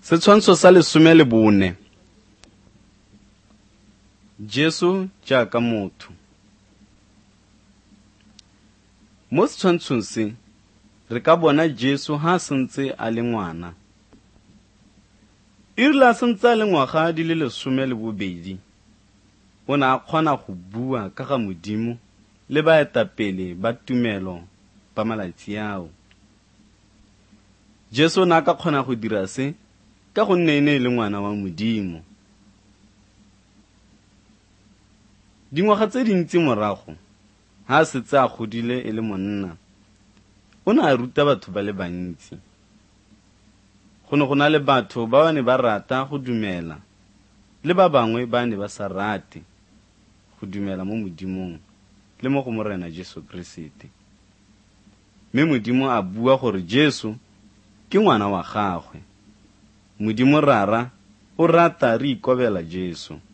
Setshwantsho sa 14. Jesu jaaka motho. Mo setshwantshong se re ka bona Jesu ha sentse a le ngwana. Irla sentse a le ngwaga di le 12. O ne a kgona go bua ka ga Modimo le baetapele ba tumelo ba malatsi ao. Jesu na ka kgona go dira se ka gonne e ne e le ngwana wa Modimo. Dingwaga tse dintsi morago, ha setse a godile e le monna, o ne a ruta batho ba le bantsi. Go ne go na le batho ba ba ne ba rata go dumela le ba bangwe ba ne ba sa rate go dumela mo Modimong le mo go Morena Jesu Kriste. Mme Modimo a bua gore Jesu ke ngwana wa gagwe. Modimo rara o rata re ikobela Jesu.